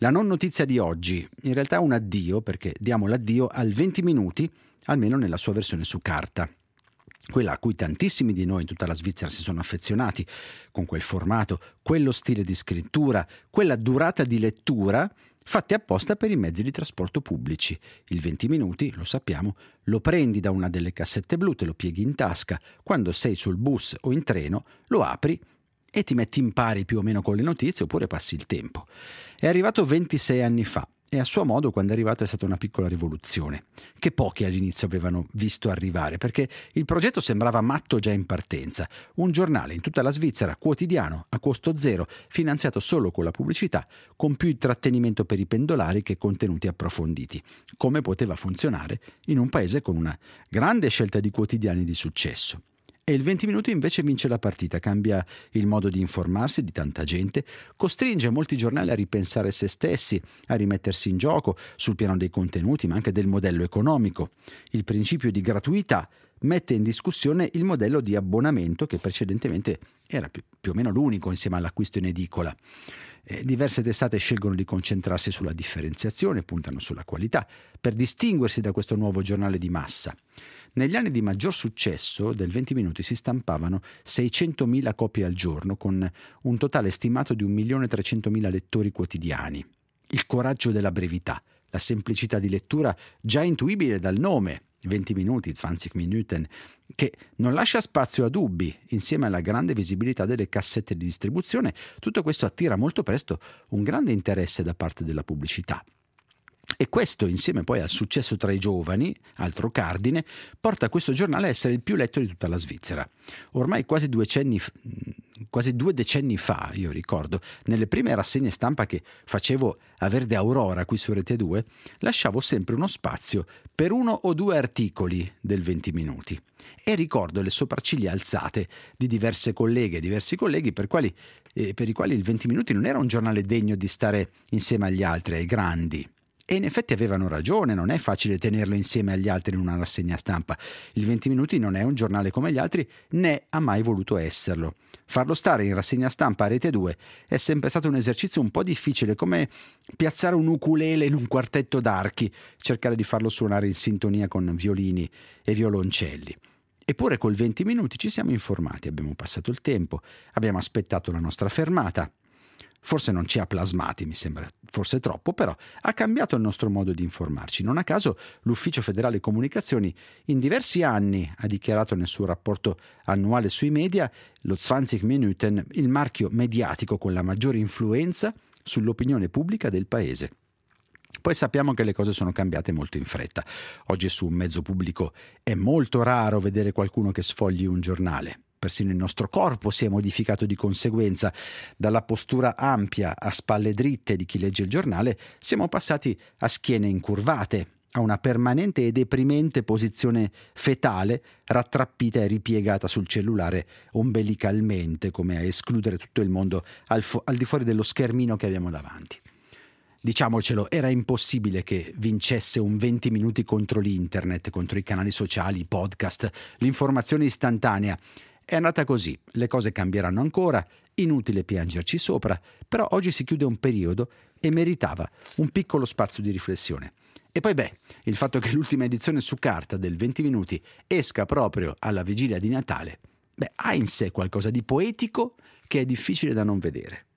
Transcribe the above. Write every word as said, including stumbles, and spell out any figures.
La non notizia di oggi in realtà è un addio, perché diamo l'addio al venti minuti, almeno nella sua versione su carta. Quella a cui tantissimi di noi in tutta la Svizzera si sono affezionati, con quel formato, quello stile di scrittura, quella durata di lettura, fatte apposta per i mezzi di trasporto pubblici. Il venti minuti, lo sappiamo, lo prendi da una delle cassette blu, te lo pieghi in tasca, quando sei sul bus o in treno, lo apri e ti metti in pari più o meno con le notizie oppure passi il tempo. È arrivato ventisei anni fa e a suo modo quando è arrivato è stata una piccola rivoluzione, che pochi all'inizio avevano visto arrivare, perché il progetto sembrava matto già in partenza. Un giornale in tutta la Svizzera, quotidiano, a costo zero, finanziato solo con la pubblicità, con più intrattenimento per i pendolari che contenuti approfonditi. Come poteva funzionare in un paese con una grande scelta di quotidiani di successo? E il venti minuti invece vince la partita, cambia il modo di informarsi di tanta gente, costringe molti giornali a ripensare se stessi, a rimettersi in gioco sul piano dei contenuti, ma anche del modello economico. Il principio di gratuità mette in discussione il modello di abbonamento che precedentemente era più, più o meno l'unico insieme all'acquisto in edicola. Eh, diverse testate scelgono di concentrarsi sulla differenziazione, puntano sulla qualità, per distinguersi da questo nuovo giornale di massa. Negli anni di maggior successo del venti minuti si stampavano seicentomila copie al giorno, con un totale stimato di un milione trecentomila lettori quotidiani. Il coraggio della brevità, la semplicità di lettura già intuibile dal nome, venti minuti, zwanzig Minuten, che non lascia spazio a dubbi, insieme alla grande visibilità delle cassette di distribuzione, tutto questo attira molto presto un grande interesse da parte della pubblicità. E questo, insieme poi al successo tra i giovani, altro cardine, porta questo giornale a essere il più letto di tutta la Svizzera. Ormai quasi due decenni, quasi due decenni fa, io ricordo, nelle prime rassegne stampa che facevo a Verde Aurora qui su Rete due, lasciavo sempre uno spazio per uno o due articoli del venti minuti. E ricordo le sopracciglia alzate di diverse colleghe e diversi colleghi per, quali, eh, per i quali il venti minuti non era un giornale degno di stare insieme agli altri, ai grandi. E in effetti avevano ragione, non è facile tenerlo insieme agli altri in una rassegna stampa. Il venti minuti non è un giornale come gli altri, né ha mai voluto esserlo. Farlo stare in rassegna stampa a Rete due è sempre stato un esercizio un po' difficile, come piazzare un ukulele in un quartetto d'archi, cercare di farlo suonare in sintonia con violini e violoncelli. Eppure col venti minuti ci siamo informati, abbiamo passato il tempo, abbiamo aspettato la nostra fermata. Forse non ci ha plasmati, mi sembra forse troppo, però ha cambiato il nostro modo di informarci. Non a caso l'Ufficio Federale Comunicazioni in diversi anni ha dichiarato nel suo rapporto annuale sui media lo zwanzig Minuten il marchio mediatico con la maggiore influenza sull'opinione pubblica del paese. Poi sappiamo che le cose sono cambiate molto in fretta. Oggi su un mezzo pubblico è molto raro vedere qualcuno che sfogli un giornale. Persino il nostro corpo si è modificato di conseguenza. Dalla postura ampia a spalle dritte di chi legge il giornale siamo passati a schiene incurvate, a una permanente e deprimente posizione fetale, rattrappita e ripiegata sul cellulare ombelicalmente, come a escludere tutto il mondo al, fo- al di fuori dello schermino che abbiamo davanti. Diciamocelo, era impossibile che vincesse un venti minuti contro l'internet, contro i canali sociali, i podcast, l'informazione istantanea. È andata così, le cose cambieranno ancora, inutile piangerci sopra, però oggi si chiude un periodo e meritava un piccolo spazio di riflessione. E poi beh, il fatto che l'ultima edizione su carta del venti minuti esca proprio alla vigilia di Natale, beh, ha in sé qualcosa di poetico che è difficile da non vedere.